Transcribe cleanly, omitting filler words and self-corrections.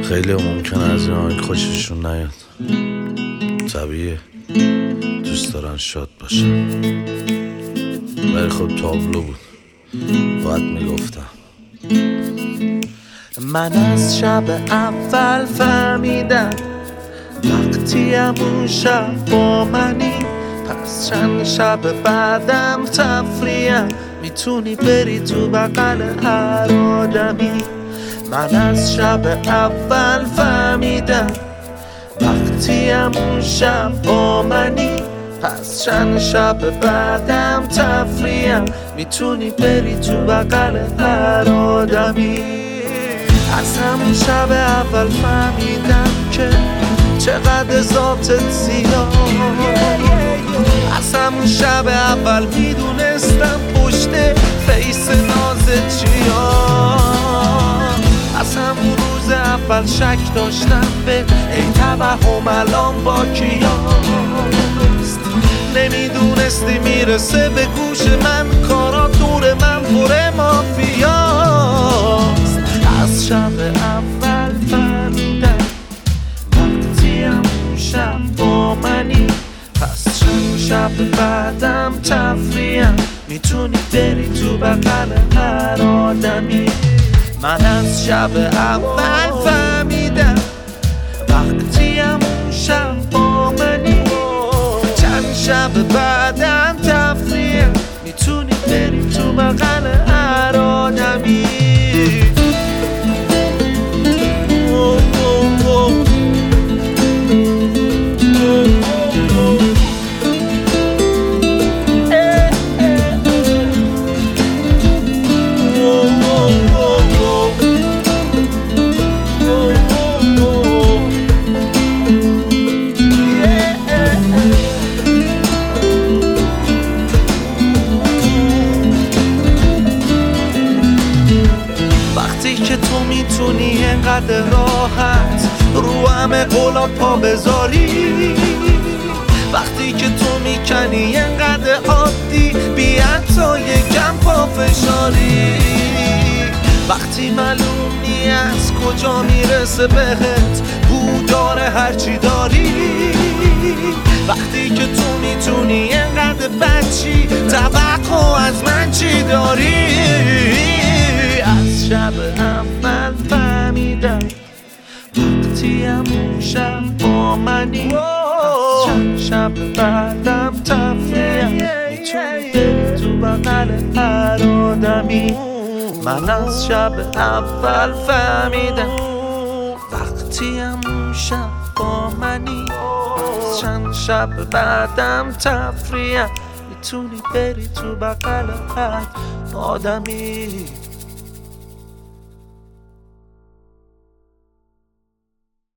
خیلی ممکنه از این آهنگ خوششون نیاد، طبیعیه، دوست دارن شاد باشن، ولی خب تابلو بود، باید میگفتم. من از شب اول فهمیدم وقتی همون شب با منی، پس چند شب بعدم تفریم میتونی بری تو بغل هر آدمی. من از شب اول فهمیدم وقتی همون شب با منی، پس چند شب بعدم تفریم میتونی بری تو بغل هر آدمی. از همون شب اول فهمیدم که چقدر ذاتت زیاد، از همون شب اول میدونستم پشت فیس نازت چیاد، از همون روز اول شک داشتم به این توهم الان با کیاست. نمیدونستی میرسه به گوش من کارا دور من پر مافیاست. از شب اول فهمیدم وقتی همون شب با منی، پس چند شب بعدم تفریم میتونی بری تو بغل هر آدمی. من از شب اول فهمیدم وقتی همون شب با منی، چند شب بعدم تفریم میتونی بری تو بغل هر آدمی. وقتی که تو میتونی انقدر راحت رو همه قولا پا بذاری، وقتی که تو میکنی انقدر عادی بی حتی یکم پا فشاری، وقتی معلوم نی از کجا میرسه بهت بودار هرچی داری، وقتی که تو میتونی انقدر بچی توقع از من چی داری. از شب اول فهمیدم وقتی همون شب با منی، از چند شب بعدم تفریم میتونی بری تو بغل هر آدمی. من از شب اول فهمیدم وقتی همون شب با منی، از چند شب بعدم تفریم میتونی بری تو بغل هر آدمی.